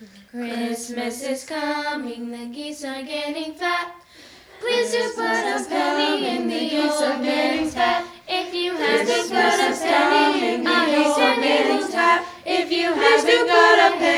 Christmas is coming, the geese are getting fat. Please do put a penny in the old man's hat. If you haven't got a penny in the old man's hat. If you haven't got a penny